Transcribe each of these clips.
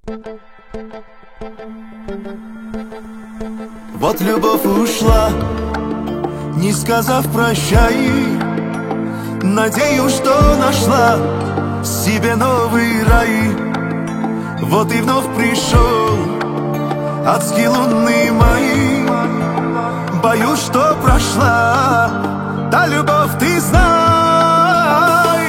Вот любовь ушла, не сказав прощай. Надеюсь, что нашла себе новый рай. Вот и вновь пришел адский лунный май. Боюсь, что прошла та любовь, ты знай.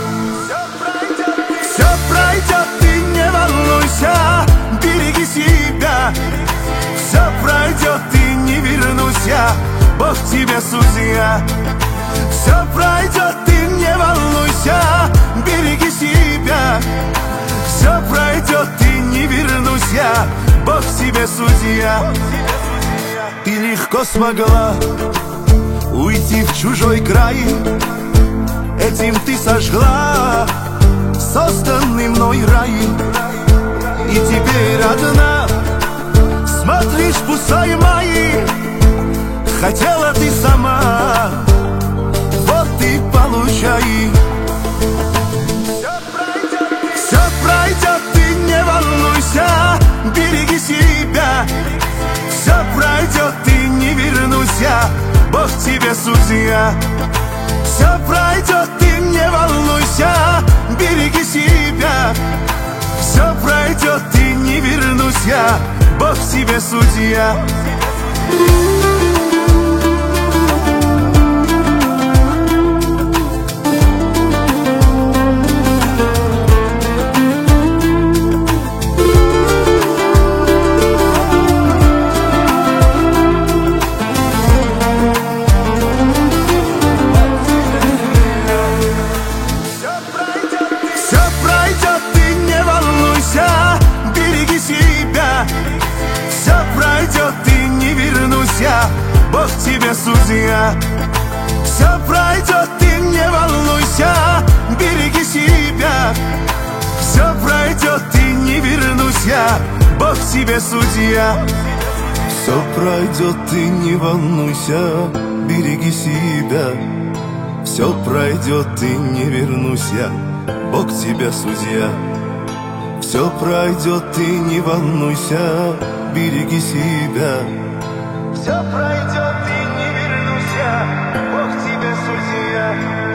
Все пройдет, ты не волнуйся, береги себя. Все пройдет, ты не вернусь я, Бог тебе судья. Все пройдет, ты не волнуйся, береги себя. Все пройдет, ты не вернусь я, Бог тебе судья. Ты легко смогла уйти в чужой край. Этим ты сожгла созданный мной рай. И теперь одна смотришь в пустой май. Хотела ты сама, вот и получай. Все пройдет, ты не волнуйся, береги себя. Все пройдет, ты не вернусь я, Бог тебе судья. Все пройдет, ты не волнуйся, береги себя. Все пройдет, ты не вернусь я, Бог тебе судья. Бог тебе судья. Все пройдет, ты не волнуйся, береги себя. Все пройдет, ты не вернусь я, Бог тебе судья. Все пройдет, ты не волнуйся, береги себя. Все пройдет, ты не вернусь я, Бог тебе судья. Все пройдет, ты не волнуйся, береги себя. Все пройдет, ты не вернусь я, Бог тебе судья.